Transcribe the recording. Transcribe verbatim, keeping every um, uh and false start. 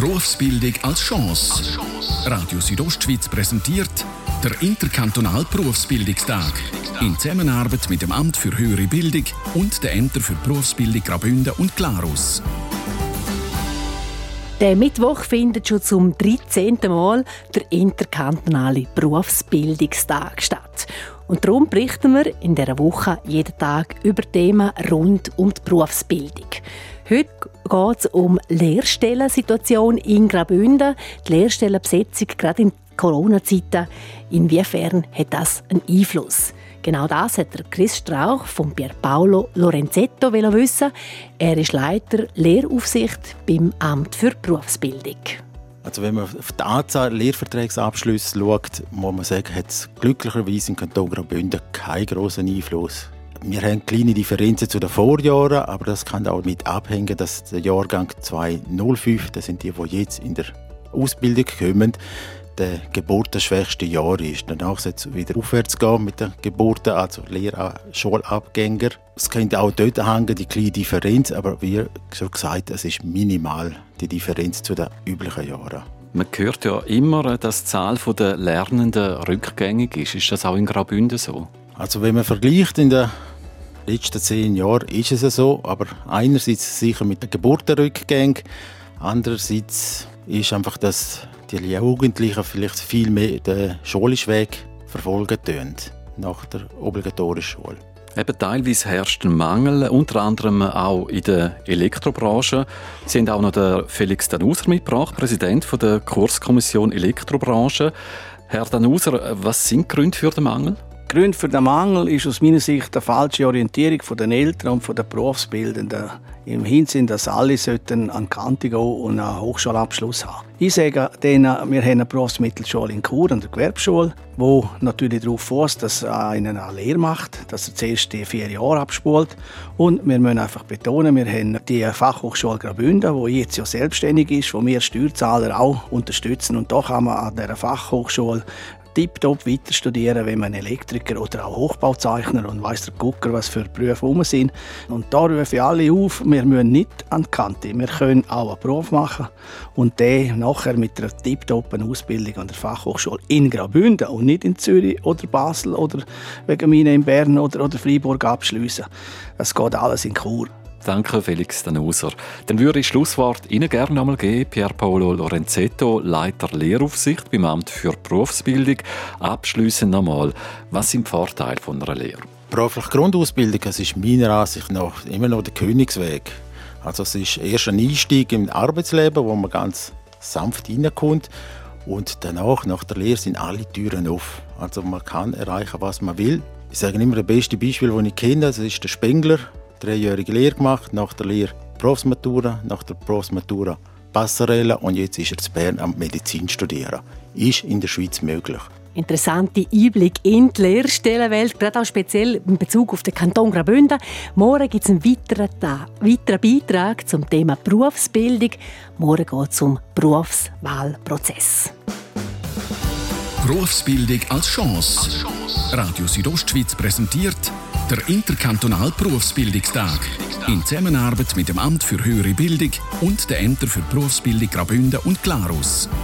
Berufsbildung als Chance. Radio Südostschweiz präsentiert der interkantonale Berufsbildungstag in Zusammenarbeit mit dem Amt für höhere Bildung und den Ämtern für Berufsbildung Graubünden und Glarus. Der Mittwoch findet schon zum dreizehnten Mal der interkantonale Berufsbildungstag statt. Und darum berichten wir in dieser Woche jeden Tag über Themen rund um die Berufsbildung. Heute geht es um die Lehrstellensituation in Graubünden, die Lehrstellenbesetzung gerade in Corona-Zeiten. Inwiefern hat das einen Einfluss? Genau das hat der Chris Strauch von Pierpaolo Lorenzetto wissen. Er ist Leiter Lehraufsicht beim Amt für Berufsbildung. Also wenn man auf die Anzahl Lehrvertragsabschlüsse schaut, muss man sagen, hat es glücklicherweise im Kanton Graubünden keinen grossen Einfluss. Wir haben kleine Differenzen zu den Vorjahren, aber das kann auch damit abhängen, dass der Jahrgang zweitausendfünf, das sind die, die jetzt in der Ausbildung kommen, der geburtenschwächste Jahr ist. Danach soll es wieder aufwärts gehen mit den Geburten, also Lehr- Schulabgänger. Es könnte auch dort hängen, die kleine Differenz, aber wie schon gesagt, es ist minimal, die Differenz zu den üblichen Jahren. Man hört ja immer, dass die Zahl der Lernenden rückgängig ist. Ist das auch in Graubünden so? Also wenn man vergleicht in den letzten zehn Jahren, ist es so, aber einerseits sicher mit den Geburtenrückgängen, andererseits ist einfach, dass die Jugendlichen vielleicht viel mehr den schulischen Weg verfolgen tun, nach der obligatorischen Schule. Eben teilweise herrscht ein Mangel, unter anderem auch in der Elektrobranche. Sie haben auch noch den Felix Danuser mitgebracht, Präsident der Kurskommission Elektrobranche. Herr Danuser, was sind die Gründe für den Mangel? Der Grund für den Mangel ist aus meiner Sicht eine falsche Orientierung der Eltern und der Berufsbildenden. Im Hinsinn, dass alle sollten an die Kante gehen und einen Hochschulabschluss haben. Ich sage denen, wir haben eine Berufsmittelschule in Chur und eine Gewerbeschule, die natürlich darauf fußt, dass einer eine Lehre macht, dass er zuerst die vier Jahre abspult. Und wir müssen einfach betonen, wir haben die Fachhochschule Graubünden, die jetzt ja selbstständig ist, die wir Steuerzahler auch unterstützen. Und da kann man an dieser Fachhochschule tiptop weiter studieren, wenn man Elektriker oder auch Hochbauzeichner und weiss der Gucker, was für Berufe rum sind. Und da rufe ich alle auf, wir müssen nicht an die Kante. Wir können auch einen Beruf machen und den nachher mit einer tiptoppen Ausbildung an der Fachhochschule in Graubünden und nicht in Zürich oder Basel oder wegen mir in Bern oder, oder Freiburg abschliessen. Es geht alles in Chur. Danke, Felix Danuser. Dann würde ich das Schlusswort Ihnen gerne einmal geben. Pierpaolo Lorenzetto, Leiter Lehraufsicht beim Amt für Berufsbildung. Abschliessend nochmal, was sind die Vorteile von einer Lehre? Berufliche Grundausbildung, das ist meiner Ansicht nach immer noch der Königsweg. Also es ist erst ein Einstieg im Arbeitsleben, wo man ganz sanft reinkommt. Und danach, nach der Lehre, sind alle Türen offen. Also man kann erreichen, was man will. Ich sage immer, das beste Beispiel, das ich kenne, das ist der Spengler. Dreijährige Lehre gemacht, nach der Lehre Berufsmatura, nach der Berufsmatura Passerelle und jetzt ist er in Bern am Medizin studieren. Ist in der Schweiz möglich. Interessante Einblick in die Lehrstellenwelt, gerade auch speziell in Bezug auf den Kanton Graubünden. Morgen gibt es einen weiteren, weiteren Beitrag zum Thema Berufsbildung. Morgen geht es um Berufswahlprozess. Berufsbildung als Chance. Radio Südostschweiz präsentiert der interkantonale Berufsbildungstag in Zusammenarbeit mit dem Amt für höhere Bildung und den Ämtern für Berufsbildung Graubünden und Glarus.